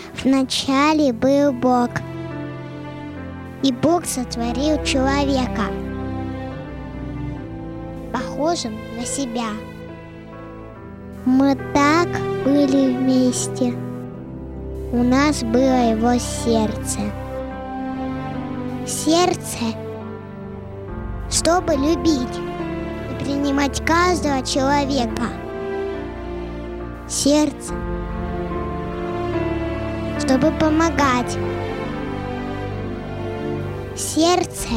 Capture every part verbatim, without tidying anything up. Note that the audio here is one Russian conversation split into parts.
Вначале был Бог, и Бог сотворил человека, похожим на себя. Мы так были вместе. У нас было его сердце. Сердце, чтобы любить и принимать каждого человека. Сердце, чтобы помогать. Сердце,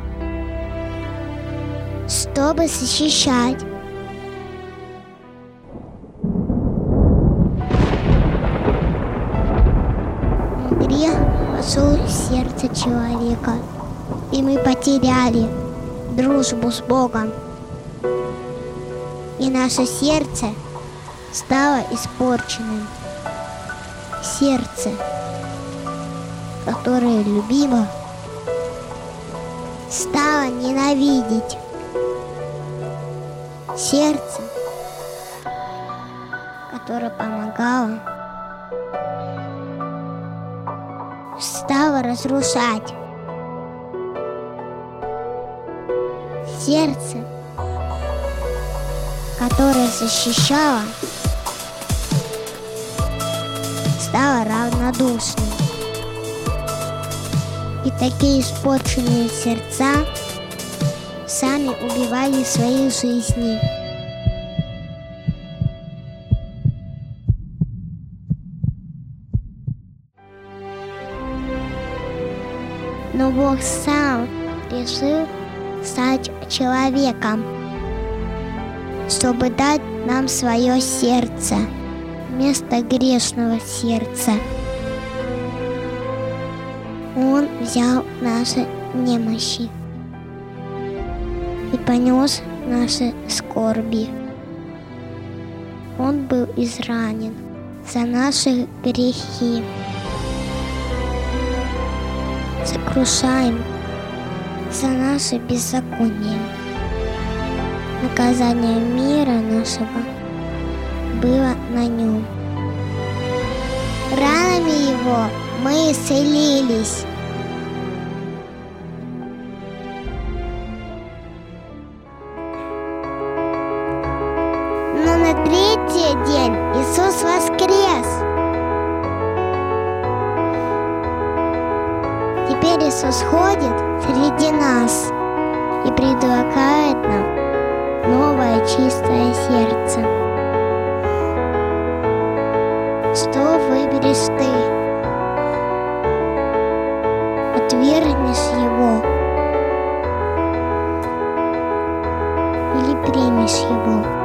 чтобы защищать. Грех вошел в сердце человека, и мы потеряли дружбу с Богом. И наше сердце стало испорченным. Сердце, которое любимо, стало ненавидеть. Сердце, которое помогало, стало разрушать. Сердце, которое защищало, стало равнодушным. И такие испорченные сердца сами убивали свои жизни. Но Бог сам решил стать человеком, чтобы дать нам свое сердце вместо грешного сердца. Он взял наши немощи и понес наши скорби. Он был изранен за наши грехи, сокрушаем за наше беззаконие. Наказание мира нашего было на нем. Ранами его мы исцелились. Но на третий день Иисус воскрес. Теперь Иисус ходит среди нас и предлагает нам новое чистое сердце. Что выберешь ты? Отвергнешь его или примешь его?